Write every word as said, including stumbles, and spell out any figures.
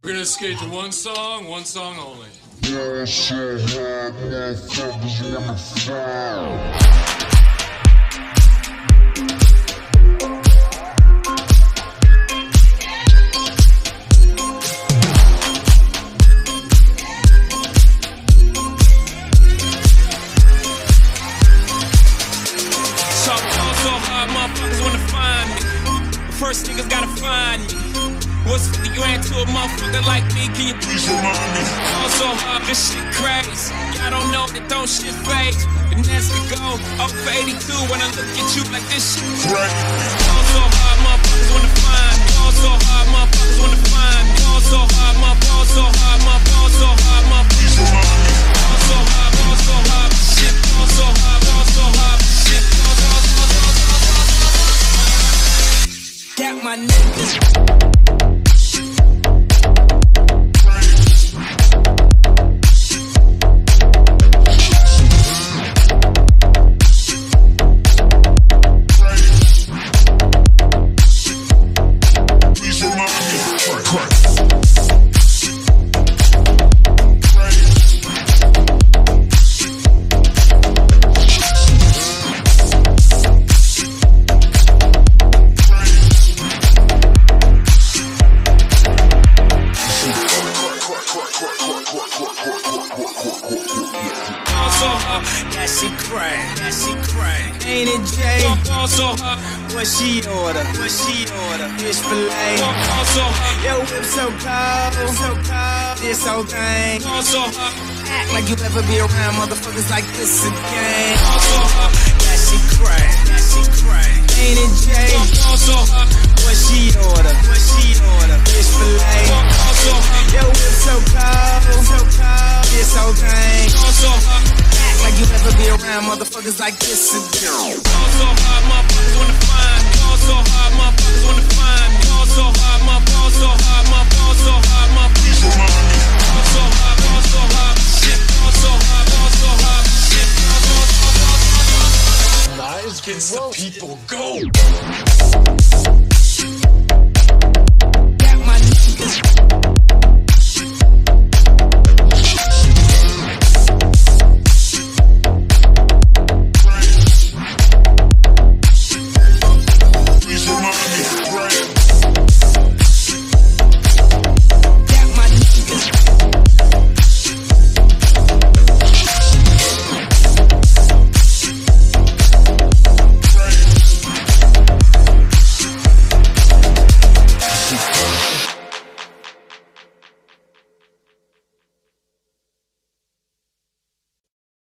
We're gonna skate to one song, one song only. Yeah, so hard, motherfuckers wanna fall. Motherfuckers wanna find me. First niggas gotta find me. What's fifty grand to a motherfucker like me? Can you please remind me? Fall so hard, this shit crazy. Y'all don't know that don't shit fade. And that's the goal. Up for eighty-two when I look at you like this shit crazy. Fall so hard, motherfuckers wanna find me. Fall so hard, motherfuckers wanna find me. Fall so hard, my fall so hard, my fall so hard, my please remind me. Fall so hard, fall so hard, shit. Fall so hard, fall so hard, shit. Fall so hard, fall so hard. Got my niggas. That she cray, that she cray. Ain't it Jay? What she order? What she order? Fish fillet. Yo, whip so cold, so cold. This whole thing. Act like you ever be around motherfuckers like this again. That she cray, that she cray. Ain't it Jay? What she order? What she order? Fish fillet. Yo, whip so cold, so cold. This whole thing. Like you ever be around motherfuckers like this again. Fall so hard, motherfuckers wanna find me. Fall so hard, motherfuckers wanna find me. Fall so hard, my fall so hard, my